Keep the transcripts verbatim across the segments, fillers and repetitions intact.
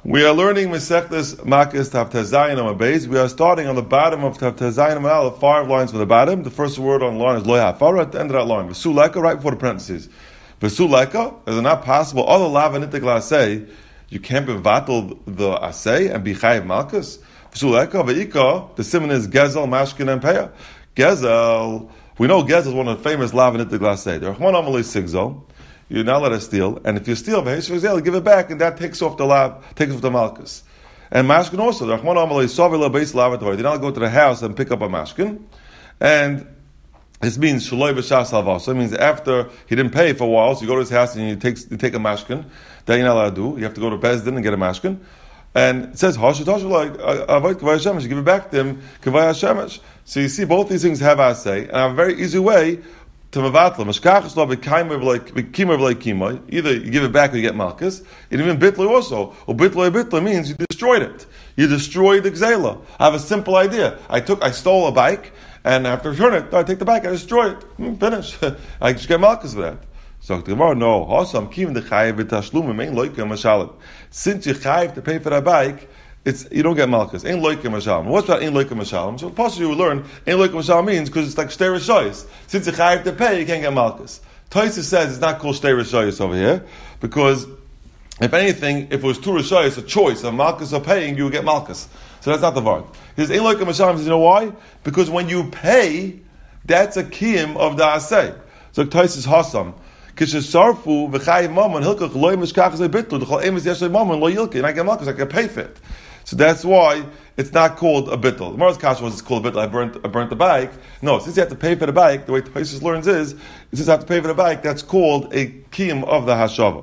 We are learning Masechtas Makos Tav Tezayin on base. We are starting on the bottom of Tav Tezayin Amar, the five lines from the bottom. The first word on the line is Lo Hafara. At the end of that line, V'suleka, right before the parentheses. V'suleka, is it not possible? Other lavanitik asay, you can't be vatal the asay and be chayiv malchus. V'suleka v'ika. The simon is Gezel, Mashkin, and Peah. Gezel. We know Gezel is one of the famous lavanitik asay. The Rachman Amalei Sigzol. You're not allowed to steal, and if you steal, give it back, and that takes off the lab, takes off the malchus. And mashkin also, the Rachman Amalei Savila base lavator. They don't go to the house and pick up a mashkin, and this means shaloi b'shas halva. So it means after he didn't pay for a while, so you go to his house and you take you take a mashkin. That you're not allowed to do. You have to go to Bezdin and get a mashkin. And it says hashet hashet like avoid kavay shemesh. You give it back to him kavay shemesh. So you see, both these things have asay, and a very easy way to mevatla. Mashkachas lo b'kaimer like b'kimer like kimay. Either you give it back or you get malchus. And even bitla also. Or bitla bitla means you destroyed it. You destroyed the gzela. I have a simple idea. I took, I stole a bike, and I have to return it. No, I take the bike, I destroy it. Hmm, finish. I just get malchus for that. So the Gemara, no. Hasam kim the chayiv v'tashlum main loika mashalim. Since you chayiv to pay for that bike, it's, you don't get malchus. Ain't loika mashalim. What's that? Ain't loika mashalim. So possibly you will learn ain't loika mashalim means because it's like shtei rishayis. Since you chayiv to pay, you can't get malchus. Taisa says it's not called shtei rishayis over here because if anything, if it was two rishayis, a choice of malchus or paying, you would get malchus. So that's not the vart. He says ain't loika mashalim. Says, you know why? Because when you pay, that's a kiyum of the asay. So Taisa is hasam. Kishisarfu v'chayiv mammon hilkach loy mishkachas lebitlu the chol emes yeshay mammon lo yilke and I get malchus I can pay for it. So that's why it's not called a bittul. The Gemara's kasha was it's called a bittul. I burnt, I burnt the bike. No, since you have to pay for the bike, the way Tosis learns is, since you have to pay for the bike, that's called a kiyum of the hashava.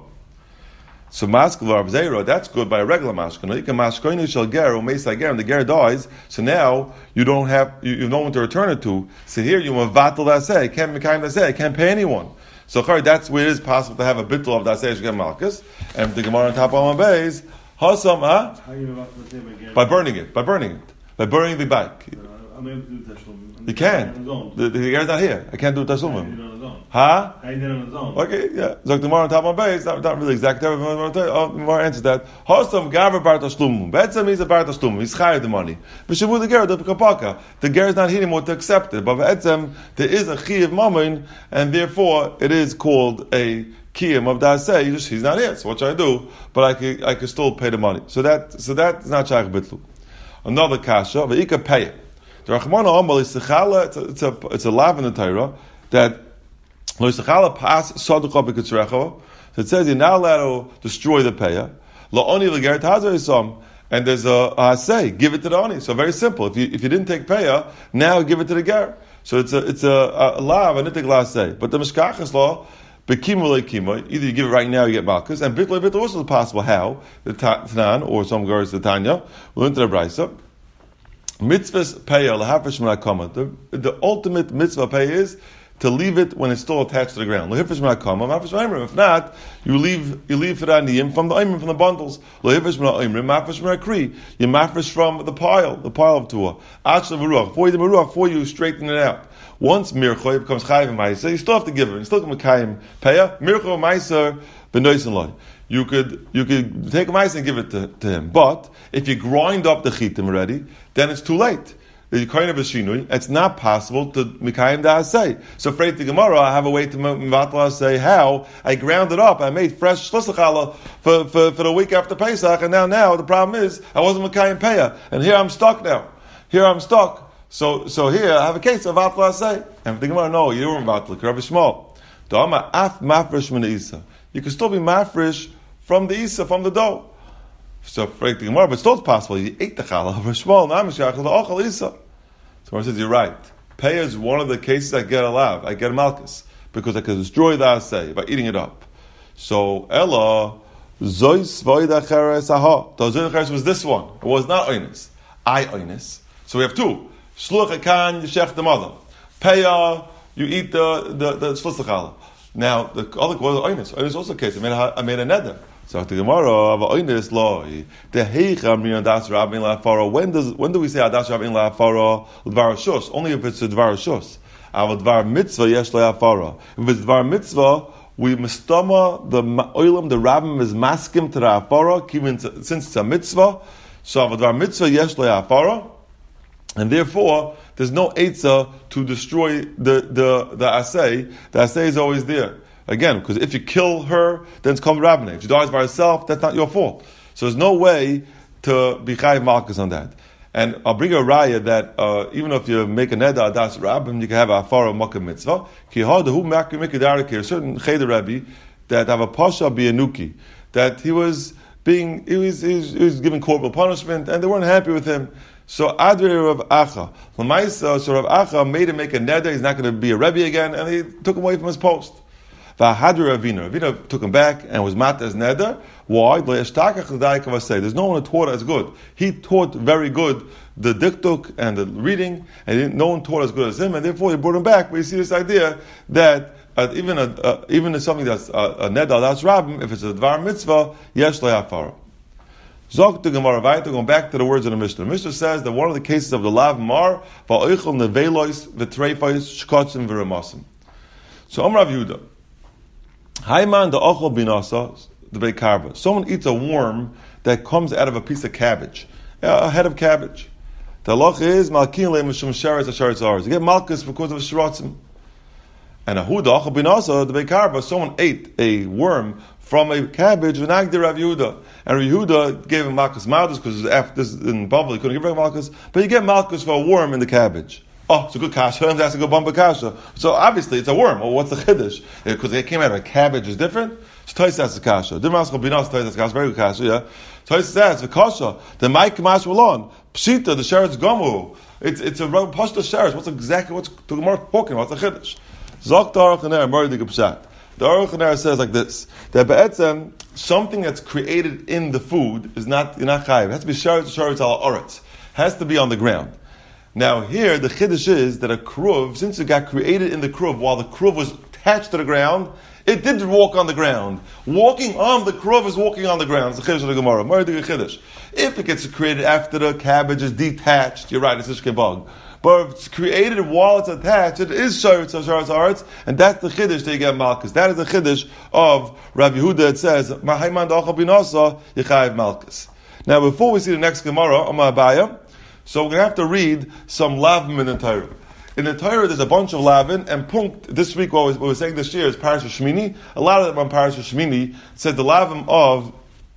So maskul zera, that's good by a regular mashkin. You can mashkoinu shel ger umeisai ger, and the ger dies. So now you don't have you, you have no one to return it to. So here you mavatal that say, can't mekayim that say, can't pay anyone. So that's where it is possible to have a bittul of that say get malchus, and the Gemara on top of my base. Hasam, huh? How you about to say by, by burning it, by burning it, by burning the bike. Uh, I'm able to do tashlum. You can. The, the guy's not here. I can't do tashlum. Huh? I did on his own. Okay, yeah. So the Gemara on top of my base, not, not really exact. Oh, Gemara answers that. Hasam gaver bar tashlum. Betzem is a bar tashlum. He's chayav the money. V'shavu the ger the kapaka. The ger is not hitting what to accept it. But betzem there is a chiyav mammon, and therefore it is called a kiyum of daseh. He's, he's not here, so what should I do? But I could, I could still pay the money. So that, so that is not shaykh bitlu. Another kasha, v'ika pay it. The Rachmana Amal is sechala. It's a, it's a, it's a lav in the Torah that lo sechala pas saducha b'kitzrecha. So it says you're not allowed to destroy the payah. Lo oni l'ger tazer isam. And there's a, a say, give it to the oni. So very simple. If you if you didn't take payah, now give it to the ger. So it's a it's a, a lav and nitik la say. But the mishkachas law. Either you give it right now, you get malchus, and bittul bittul also is possible. How the Tanan or some girls the Tanya will into the brayso. Mitzvahs payah lahafish menakama. The the ultimate mitzvah pay is to leave it when it's still attached to the ground. Lahafish menakama, lahafish menakama. If not, you leave you leave it on the from the imrim from the bundles. Lahafish menakama, lahafish menakri. You mafish from the pile, the pile of tuah. Achla v'ruach for you the meruach for you straighten it out. Once mirchoy becomes chayiv and ma'aser, you still have to give it. You still can mekayim payah. Mirchoy ma'aser b'noisen loy. You could you could take a ma'aser and give it to, to him. But if you grind up the chitim already, then it's too late. The kind of a shinui, it's not possible to mekayim da asay. So afraid the Gemara, I have a way to mevatla say how I ground it up. I made fresh shlusachala for, for for the week after Pesach, and now now the problem is I wasn't mekayim payah, and here I'm stuck now. Here I'm stuck. So, so here I have a case of vatla say, and the Gemara, no, you don't vatla. Rabbi Shmuel, da'ama af mafresh min isa. You can still be mafresh from the isa, from the dough. So, for the Gemara, but still it's possible. You ate the challah. Rabbi Shmuel, now mishachal the ochal isa. So, Gemara says you're right. Pay is one of the cases I get allowed. I get a malchus because I can destroy the asay by eating it up. So, Ella zois voida cheres aha. The zois cheres was this one. It was not oinus. I oinus. So we have two. Shluch akan, you shech the mother. Payah, you eat the the the shluchachala. Now the other was oinus. Oinus also the case. I made a, I made a nether. So the Gemara of oinus law. The heicham min adas rabin la'afara. When does when do we say adas rabin la'afara l'dvar shus? Only if it's a dvar shus. Aval dvar mitzvah yesh la'afara. If it's dvar mitzvah, we mistama the oilam, the rabbim is maskim to the hafara, since it's a mitzvah, so avadvar mitzvah yesh le hafara, and therefore there's no eitzah to destroy the the the asay. The asay is always there. Again, because if you kill her, then it's called rabbinate. If she dies by herself, that's not your fault. So there's no way to be chayiv malchus on that. And I'll bring a raya that uh, even if you make a neder adas rabbim, you can have a afara makkah mitzvah. Ki hada hu makir mikadarik here. Certain cheder rabbi that have a pasha bianuki, that he was being he was, he was he was given corporal punishment, and they weren't happy with him. So Adri Rav Acha, Lamaisa, so Rav Acha made him make a neder. He's not going to be a rebbe again, and he took him away from his post. V'hadri Ravina, Ravina took him back and was mat as neder. Why? There's no one who taught as good. He taught very good the diktuk and the reading, and no one taught as good as him, and therefore he brought him back. But you see this idea that uh, even a, uh, even if something that's uh, a neder that's rabbim, if it's a dvar mitzvah, yesh le'afara. Zok to Gemara Vayta, going back to the words of the Mishnah. The Mishnah says that one of the cases of the lav mar va'oichel nevelois v'treifos shkotzim v'remasim. So Amar Rav Yehuda, Hayman the ochel binasa the beikarba. Someone eats a worm that comes out of a piece of cabbage, a head of cabbage. The halach is malkin le'mishum sheretz asheretz aretz. You get malchus because of shiratzim. And a huda ochel binasa the beikarba. Someone ate a worm from a cabbage, v'nagdi Rav Yehuda. And Rav Yehuda gave him malchus malchus because after this in Babel he couldn't give him malchus, but you get malchus for a worm in the cabbage. Oh, it's a good kasha. That's a good bumper kasha. So obviously it's a worm. Well, what's the chiddush? Because it came out of a cabbage is different. So Tais that's the kasha. Dimas Chabinas Tais that's kasha. Very good kasha. Yeah. Tais says the kasha. The Mike Kamash Malon Pshita the sheretz gomu. It's it's a pashta sheretz. What's exactly what's the Gemara talking about? What's the chiddush? Zok Tarach Haner Murdi Gepshat. The Aruch Haner says like this: that be'etzem something that's created in the food is not you're not chayiv. It has to be sheretz sheretz al oretz. Has to be on the ground. Now here, the chiddush is that a kruv, since it got created in the kruv, while the kruv was attached to the ground, it did walk on the ground. Walking on the kruv is walking on the ground. It's the chiddush of the Gemara. Chiddush. If it gets created after the cabbage is detached, you're right, it's ishke bug. But if it's created while it's attached, it is sharetz sharetz aretz, and that's the chiddush that you get malchus. That is the chiddush of Rav Yehuda. It says, "Mahayman da'achal binasa yichayev malchus." Now, before we see the next Gemara, Amar Abaya, so we're going to have to read some lavim in the Torah. In the Torah, there's a bunch of lavin, and punkt, this week, what we we're saying this year is Parashat Shmini. A lot of them on Parashat Shmini. It says the lavim of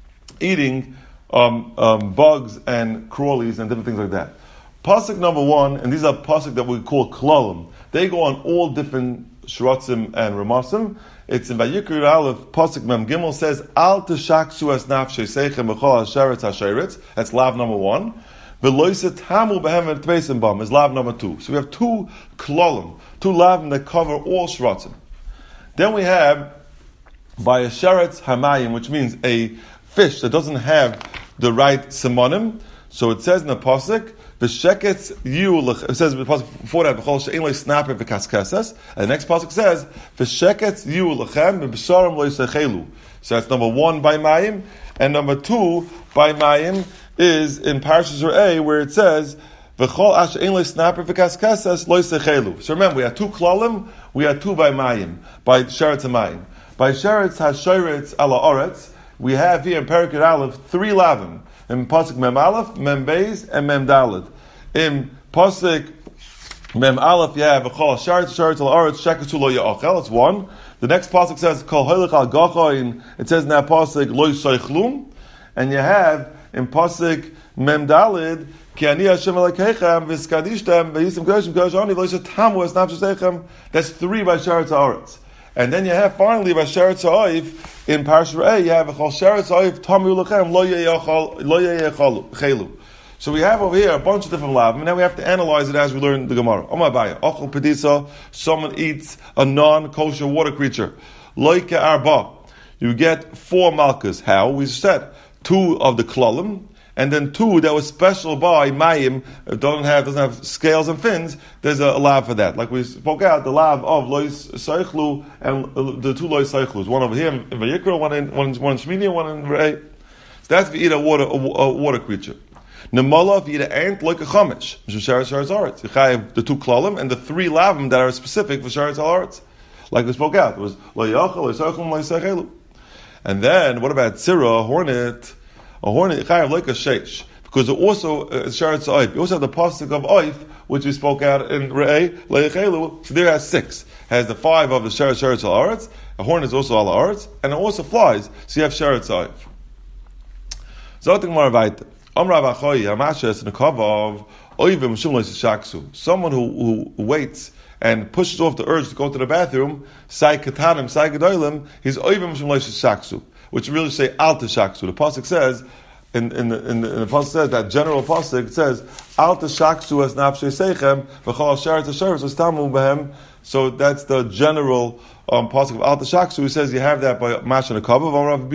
eating um, um, bugs and crawlies and different things like that. Pasuk number one, and these are pasuk that we call klalim. They go on all different shrotzim and remasim. It's in Vayikra Aleph, pasuk mem gimel says, Al teshaksu es nafshei seichem b'chol hasheretz hasheretz. That's lav number one. Veloisa tamu behem v'tbeisim bam is lav number two. So we have two klalim, two lavim that cover all shrotzim. Then we have by a sheretz hamayim, which means a fish that doesn't have the right simonim. So it says in the pasuk, V'sheketz yu, it says before that, v'chol she'en lo snaper v'kaskesses. And the next pasuk says, V'sheketz yu lechem v'b'sharim lo yisachelu. So that's number one by Mayim, and number two by Mayim is in Parashas Re'eh, where it says, V'chol asher ein lo snaper v'kaskesses lo yisachelu. So remember, we have two klalim, we have two by Mayim, by sheretz Mayim. By sheretz hasheretz ala oretz, we have here in Perikut Aleph three lavim. In pasuk mem aleph, mem beis, and mem daled. In pasuk mem aleph, you have a chol sharetz sharetz al aretz sheketu lo ya'achel. It's one. The next pasuk says kol holich al gachayin. It says in that pasuk lo yisaychlum, and you have in pasuk mem daled ki ani Hashem elokechem v'skadishtem v'yisim kodesh kodesh ani lo yishatamu es nafshechem. That's three by sharetz al aretz. And then you have finally by sheretz ha'oif in Parashat Re'eh, you have a chol sheretz ha'oif tamu lechem lo yeyechelu chelu. So we have over here a bunch of different lavim, and now we have to analyze it as we learn the Gemara. Omar Abaya, ochel pedisa, someone eats a non-kosher water creature. Loike arba, you get four malchus. How? We said two of the klalim, and then two that was special by Mayim, doesn't have doesn't have scales and fins. There's a, a lav for that. Like we spoke out, the lav of lois seichlu and the two lois seichlus. One over here in Vayikra, one in one in, one in Shmini, one in Re'eh. So that's if you eat a water a, a water creature. Nemala, if you eat an ant like a chamesh, the two klalim and the three lavim that are specific for sheretz al aretz. like we spoke out. It was lo yachal, lo yisachum, lo yisachelu. And then, what about tzira, a hornet? A hornet, chayav like a sheish. Because it also, uh, sharetz oif. You also have the pasuk of oif, which we spoke out in Re'eh, lo yachelu. So there has six. Has the five of the sheretz, sheretz al-aretz. A hornet is also al-aretz. And it also flies. So you have sheretz oif. Zotik mar vayte. Amra v'achoyi, hamashes, in the cover of oivim, shum lo yishaksu. Someone who, who waits and pushes off the urge to go to the bathroom, sai katanim, sai gedolim, he's oivim shum lo yishaksu. Which really say al tishaksu. The pasuk says, in, in, the, in, the, in the pasuk says, that general pasuk, it says, al tishaksu es nafshei seichem, v'chol sheretz ha-sheretz es tamu behem. So that's the general um, pasuk of al tishaksu. He says you have that by mash and a cover.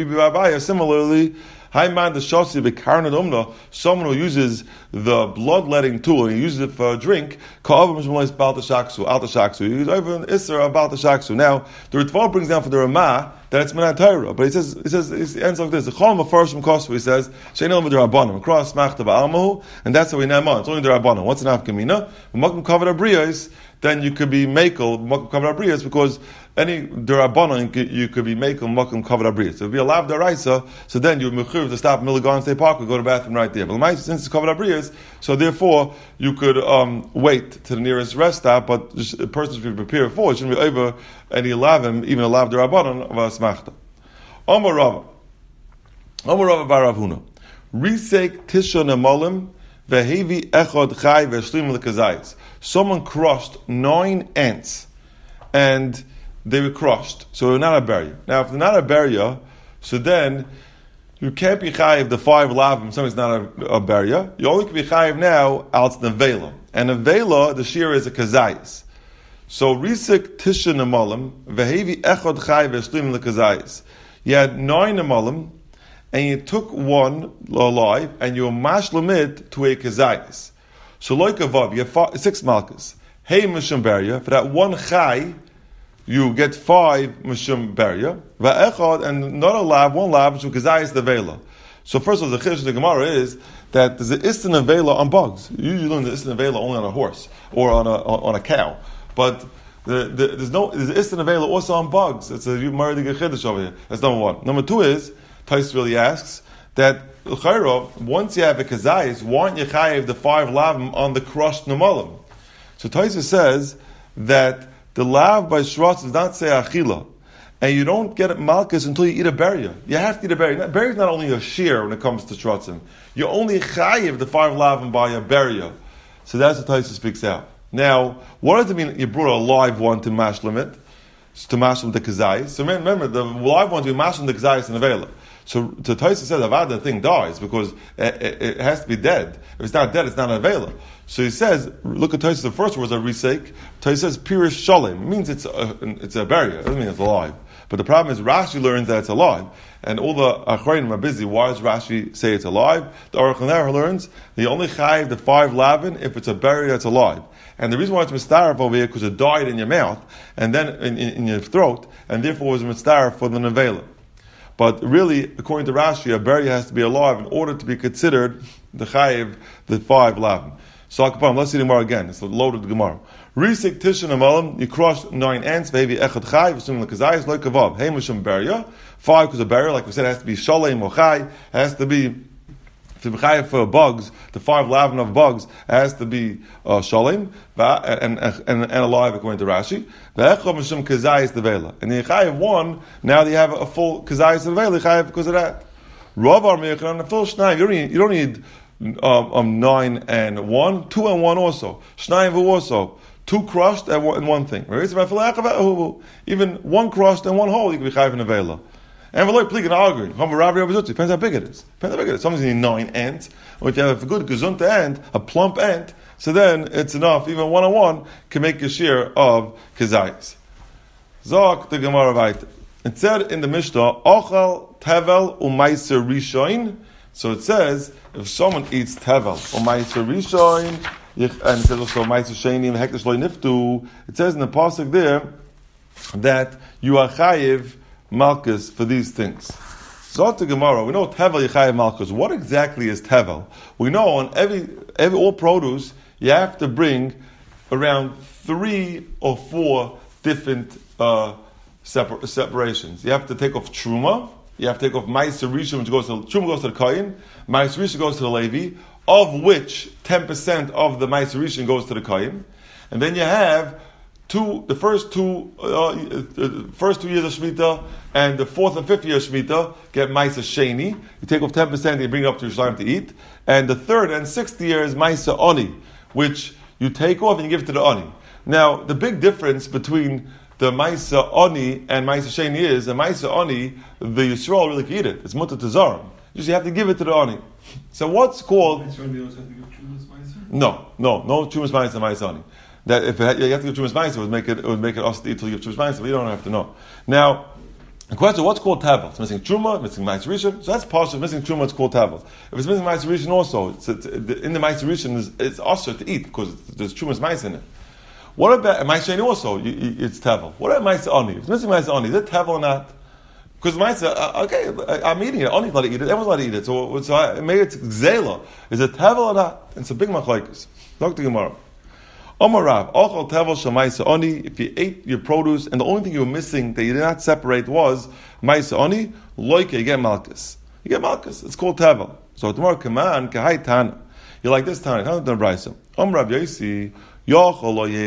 Similarly, Haiman the Shosi Bekarnad Umna, someone who uses the bloodletting tool and he uses it for a drink, Ka'avam Shmulis Bal Tashaksu, Al Tashaksu. He's over an Isser of Bal Tashaksu. Now, the Ritva brings down for the Ramah that it's Minan Torah, but he says, he says, it ends like this. The Chol Mefarish from Kosvu, he says, Shein the Rabbanim, across Machta Ba'almahu, and that's how we name on. It's only the Rabbanim. What's an Afkamina? Makom Kavod Abriyos, then you could be Makel, Makom Kavod Abriyos, because any Durabanan you could be making Makom Kavod Abriyos. So if you allow Daraisa, so then you would mechuv to stop in Milligan State Park and go to the bathroom right there. But since it's Kavod Abriyos, so therefore you could um, wait to the nearest rest stop, but a person should be prepared for it. Shouldn't be over any lavim, even a lav Durabanan of a smachta. Omar Rava. Omar Rava bar Rav Huna. Risek Tisha Nemolim Vehevi Echod Chai Veshlim Lekazayis. Someone crushed nine ants and they were crushed, so they're not a barrier. Now, if they're not a barrier, so then you can't be chayiv the five lavim. Something's not a, a barrier. You only can be chayiv now out the vela, and a vela the shear is a kazayis. So risik tisha nemalim vehevi echod chayiv v'shlim lekazayis. You had nine nemalim, and you took one alive, and you mashlamid to a kazayis. So like a vav, you have five, six malchus. Hey mishum barrier for that one chay. You get five mishum barrier, va'echad, and not a lab, one lab, which is kazayis the vela. So first of all, the chiddush of the Gemara is that there's an istin of vela on bugs. You usually learn the istin of vela only on a horse or on a on a cow, but the, the, there's no there's an istin of vela also on bugs. It's a married chiddush over here. That's number one. Number two is Tais really asks that once you have a kazayis, why aren't you chayiv the five lavim on the crushed namalim? So Tais says that the lav by shratz does not say achila, and you don't get it malchus until you eat a barrier. You have to eat a barrier. Barrier is not only a shear when it comes to shratzim. You only chayiv the five lavim by a barrier. So that's what Taisa speaks out. Now, what does it mean? You brought a live one to mashlim it, to mashlim the kazayis. So remember, the live one to be mashlim the kazayis and the vela. So, so Taisa says, avad the thing dies because it, it, it has to be dead. If it's not dead, it's not a vela. So he says, look at Taisa, the first word is a risek. Taisa says, pirish shalem. It means it's a, it's a barrier. It doesn't mean it's alive. But the problem is Rashi learns that it's alive. And all the Achronim are busy. Why does Rashi say it's alive? The Aruch LaNer learns, the only chayiv the five lavin if it's a barrier that's alive. And the reason why it's mistarif over here, because it died in your mouth, and then in, in, in your throat, and therefore it was mistarif for the nevela. But really, according to Rashi, a barrier has to be alive in order to be considered the chayiv, the five lavin. So let's see the Gemara again. It's a loaded Gemara. Risik tishin amalim, you crushed nine ants, maybe echad chay, assuming the kazayis, like kavav. Hey mishum barrier. Five, because a barrier, like we said, has to be shalem or chay, has to be, to be chay for bugs, the five lavin of bugs, has to be uh, shalem, and, and, and, and alive according to Rashi. Ve'echad mishum kazayis the vela. And the chay of one, now you have a full kazayis the vela, chay because of that. Rav Armiyach, on the full shnayim, you don't need, you don't need Um, um, nine and one, two and one also. Shnayim also. Two crushed and one, and one thing. Even one crushed and one whole, you can be chayiv in a vela. And we're like pleading arguing. Depends how big it is. Depends how big it is. Sometimes you need nine ants. Or if you have a good gezunta ant, a plump ant, so then it's enough. Even one on one can make a share of kazayis. Zok the Gemara weiter. It said in the Mishnah, Ochel tevel u'maiser rishoin. So it says, if someone eats tevel or ma'aser rishon, and it says also ma'aser sheni hekdesh lo niftu, it says in the pasuk there that you are chayiv malchus for these things. So to Gemara, we know tevel yichayiv malchus. What exactly is tevel? We know on every every all produce you have to bring around three or four different uh, separ- separations. You have to take off Truma, you have to take off Ma'aser Rishon, which goes to, Truma goes to the Kohen, Ma'aser Rishon goes to the Levi, of which ten percent of the Ma'aser Rishon goes to the Kohen. And then you have two, the first two, uh, uh, first two years of Shemitah, and the fourth and fifth year of Shemitah get Ma'aser Sheni. You take off ten percent and you bring it up to Yerushalayim to eat. And the third and sixth year is Ma'aser Oni, which you take off and you give it to the Oni. Now, the big difference between the Ma'aser Oni and Ma'aser Sheni is, the Ma'aser Oni, the Yisrael really can eat it. It's mutter to zarim. You just have to give it to the Oni. So what's called... No, no, no Chumas Ma'aser and Ma'aser Oni. That if it had, you have to give Chumas Ma'aser, it would make it, it would make it us to eat till you give Chumas Ma'aser, but you don't have to know. Now, the question, what's called Tevel? It's missing Truma, missing Ma'aser Rishon, so that's partial. Missing Truma, it's called Tevel. If it's missing Ma'aser Rishon also, it's, it's, in the Ma'aser Rishon, it's, it's usher to eat, because there's Truma's Ma'aser in it. What about Ma'aser Sheni also? You, you, it's Tevel. What about Ma'aser Oni? If it's missing Ma'aser Oni, is it Tevel or not? Because Ma'aser, uh, okay, I, I'm eating it. Oni let to eat it. Everyone's allowed to eat it. So, so I, maybe it's Zela. Is it Tevel or not? It's a big machlokes. Talk to Gemara. Omar Rav, Ochel Tevel Shel Ma'aser Oni. If you ate your produce and the only thing you were missing that you did not separate was Ma'aser Oni, loike, you get Malkus. You get Malkus. It's called Tevel. So tomorrow, Kaman, Kahai Tana. You're like this Tana. Tana the Brisa. Omar Rav Yosi. Maybe only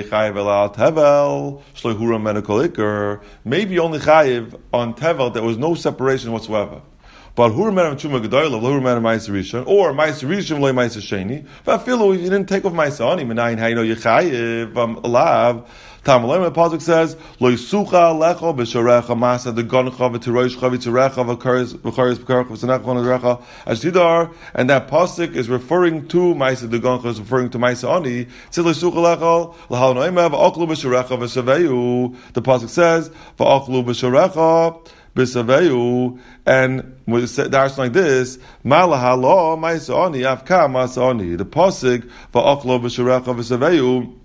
chayiv on tevel there was no separation whatsoever. But hurumen chuma gedoyla, hurumen ma'aser rishon, or ma'aser rishon loy ma'aser sheni. But filu you didn't take off ma'aser oni. Menayin how you know you chayiv um, alav. Tamalem the pasuk says loy sucha lecho b'sharecha masa the goncha v'tirosh chavitzarecha v'karis v'karis v'karach v'sanach v'narecha ashdidar, and that pasuk is referring to ma'aser the goncha, is referring to ma'aser oni. It says loy sucha lecho l'hal noima v'aklu b'sharecha v'saveyu. The pasuk says v'aklu b'sharecha b'saveyu, and we say that's like this. Malahalo ma'aser oni avka ma'aser oni. The pasuk v'aklu b'sharecha v'saveyu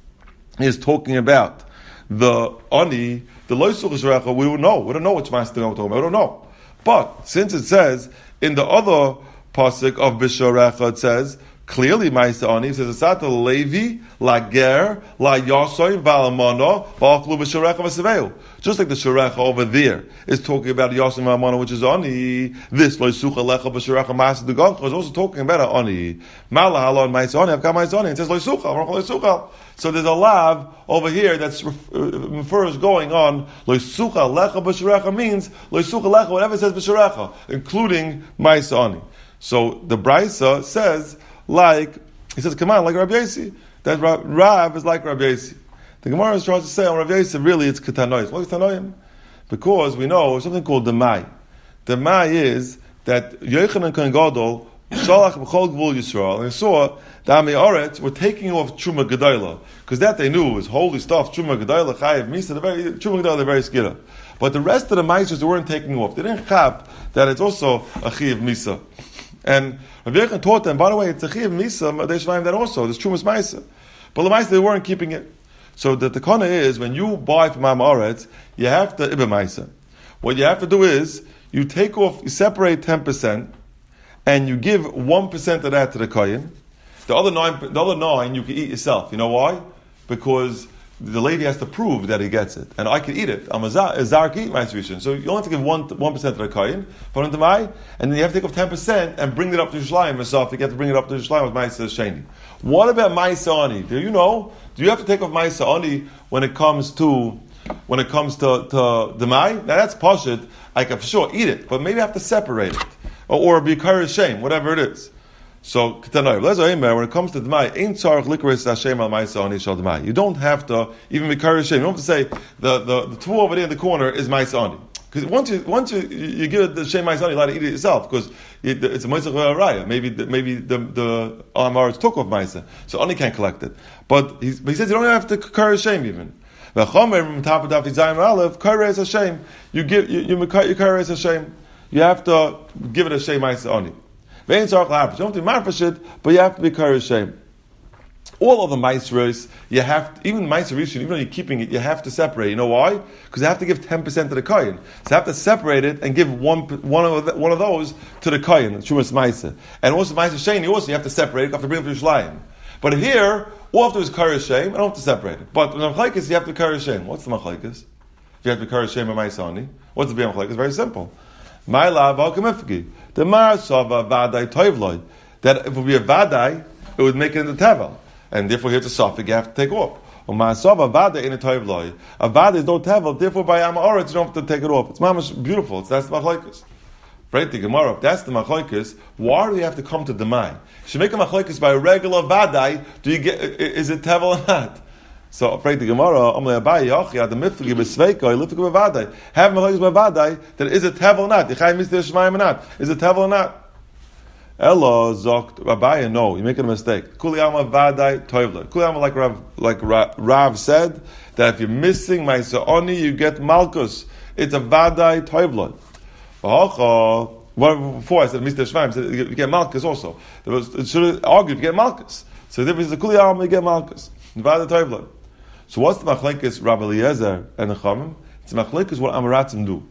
is talking about the Ani, the Loisuch Shrecha, we would know. We don't know which master I'm talking about. We don't know. But since it says in the other pasuk of Bisharecha, it says clearly Ma'aser Ani, it says Asata Levi, La Ger, La Yasoy, Valamano, Va'achlu Bisharecha V'Seveu. Just like the Sharecha over there is talking about Yasoy Valamano, which is Ani. This Loisuch Alecha Bisharecha Ma'aser Dugancha is also talking about Ani. Malahalon Ma'aser Ani, I've got Ma'aser Ani. It says Loisuch, Loisuch. So there's a lav over here that's refers going on. Loisucha lecha b'sharecha means loisucha lecha, whatever it says b'sharecha, including ma'aser oni. So the Brisa says like he says, come on, like Rabbi Yosi. That Rav is like Rabbi Yosi. The Gemara is trying to say on Rabbi Yosi really it's ketanois. What is ketanoim? Because we know something called the mai. The mai is that Yochanan Kohen Gadol shalach b'chol gvul Yisrael, and he saw the Amei Oretz were taking off Truma Gedoyla, because that they knew was holy stuff. Truma Gedoyla, Chayiv Misa, the very Truma Gedoyla, they're very skira. But the rest of the Maisers they weren't taking off. They didn't chap that it's also a Chayiv Misa. And Rabbi Yechon taught them, by the way, it's a Chayiv Misa. They should find that also. There's Trumas Maisa, but the Maisa they weren't keeping it. So the Takana is when you buy from Amei Oretz, you have to Ibe Maisa. What you have to do is you take off, you separate ten percent, and you give one percent of that to the Kohen. The other nine, the other nine, you can eat yourself. You know why? Because the lady has to prove that he gets it, and I can eat it. I'm a zar to eat my rishon. So you only have to give one one percent to the kohen, and then you have to take off ten percent and bring it up to Yerushalayim yourself. You have to bring it up to Yerushalayim with ma'aser sheni. What about ma'aser ani? Do you know? Do you have to take off ma'aser ani when it comes to when it comes to to the mai? Now that's pashut. I can for sure eat it, but maybe I have to separate it or, or be kares shame, whatever it is. So, when it comes to Dmai, ain't tzarich likaris Hashem al ma'aser ani shal Dmai. You don't have to even be kares shame. You don't have to say the the, the two over there in the corner is ma'aser ani. Because once you once you you give it the shem ma'aser ani, you allowed to eat it yourself because it, it's a ma'aser raya. Maybe the, maybe the the Amaretz took off ma'aser, so ani can't collect it. But, he's, but he says you don't have to kares shame even. You give you you kares Hashem. You have to give it a shem ma'aser ani. You don't have to be marfashit, but you have to be kares shame. All of the ma'aseros, you have to, even ma'aser rishon, even though you're keeping it, you have to separate. You know why? Because you have to give ten percent to the kohen. So you have to separate it and give one one of the, one of those to the kohen, shumas ma'aser. And also ma'aser sheni, also you have to separate it. You have to bring it to Yerushalayim. But here, all you have to do is kares shame. I don't have to separate it. But the machlekes, you have to kares shame. What's the machlekes? if you have to be Karesh Shem or Maisani. What's the Biyam Chalek? It's very simple. My love, Alkamifki. The Mar Sava Vadai Toivloi. That if it would be a Vadai, it would make it into Tevel. And therefore, here's a Safik, you have to take off. Or My Sava Vadai in a Toivloi. A Vadai is no Tevel, therefore by Amaoret, you don't have to take it off. It's mamash beautiful. It's, that's the Machlekes. Right, the Gemara, if that's the Machlekes, why do you have to come to Demai? Should make a Machlekes by a regular Vadai, do you get, is it Tevel or not? So, afraid the Gemara, Omle Abayi, Yochi, the Miflegi, Besveiko, Liflegi Bevadai. Have Machlekes Bevadai, that is it Tevel or not? Yechai Mister Shemaim or not? Is it Tevel or not? Elo Zokt Abayi, no, you're making a mistake. Kuliyama Vadai Toivler. Kuliyama, like Rav, like Rav said, that if you're missing my Sa'oni, you get Malkus. It's a Vadai Toivler. Well, before I said Mister Shemaim, said you get Malkus also. There was, it should argue if you get Malkus. So if it's a Kuliyama, you get Malkus. Vadai Toivler. So what's the machlekes Rabbi Eliezer and the Chachamim? It's the machlekes what Amaratzim do.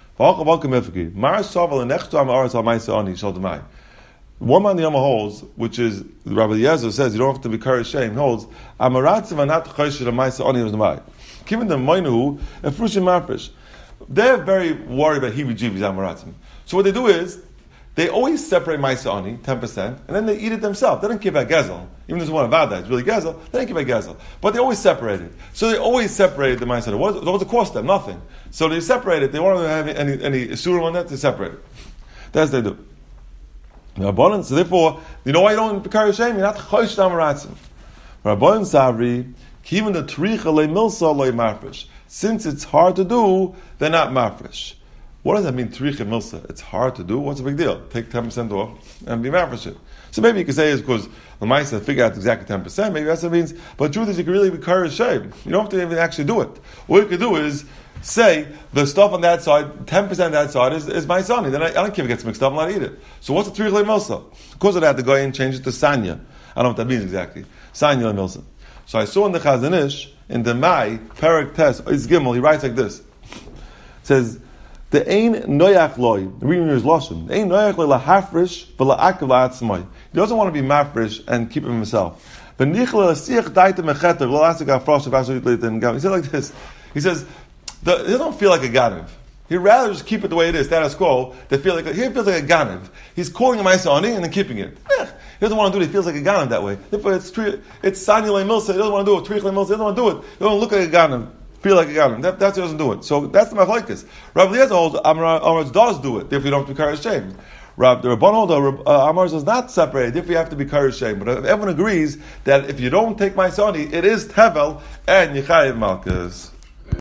One man the Yama holds, which is Rabbi Eliezer says you don't have to be Karesh Shem, holds Amaratzim are not Choshed Amaisa Oni of the Mai. Given the Moinu and Frushim Marpish, they're very worried about Heebie-Jeebies Amaratzim. So what they do is they always separate Maisa Ani, ten percent, and then they eat it themselves. They don't give out Gezel. Even if there's one Avada, it's really Gezel, they don't give out Gezel. But they always separate it. So they always separated the Maisa Ani. What does it cost them? Nothing. So they separate it. They want to have any, any Isurim on that, they separate it. That's what they do. So therefore, you know why you don't carry shame? You're not Chosh Amaratzim. Rabban Savri, even the Tricha Le Milsa Le Marfish. Since it's hard to do, they're not Marfish. What does that mean, Tricha Milsa? It's hard to do? What's the big deal? Take ten percent off and be Marfish it. So maybe you could say it's because the Maisa figure out exactly ten percent. Maybe that's what it means. But the truth is, you can really be carry shame. You don't have to even actually do it. What you could do is say the stuff on that side, ten percent of that side is, is my son. Then I, I don't care if it gets mixed up, I'm not eat it. So what's the Tricha Milsa? Because of that, the guy and change it to Sanya. I don't know what that means exactly. Sanya Milsa. So I saw in the Chazon Ish, in the Mai, Perak Tes, Ois Gimel, he writes like this. It says, the ein noyach loy, reading his lashon, the ein noyach loy lahafrish v'la'akav la'atzmai. He doesn't want to be mafrish and keep it himself. But nichle l'siach daita mechetev l'lasik ha'frosh v'ashoyit leitin gam. He said like this. He says, the, he doesn't feel like a ganav. He'd rather just keep it the way it is, status quo, than feel like a, he feels like a ganav. He's calling a ma'aseh and then keeping it. Eh, he doesn't want to do it. He feels like a ganav that way. Therefore, it's it's sanilei milsa. He doesn't want to do it. Trichlei milsa. He doesn't want to do it. He doesn't look like a ganav. Feel like a ganav. That, that's why he doesn't do it. So that's the machlekes. Rabbi Eliezer holds Amar does do it. Therefore, you don't have to be carry shame. Rab, the Rabban holds uh, Amar does not separate. Therefore, you have to be carry shame. But everyone agrees that if you don't take my soni, it is tevel and yichayev malchus.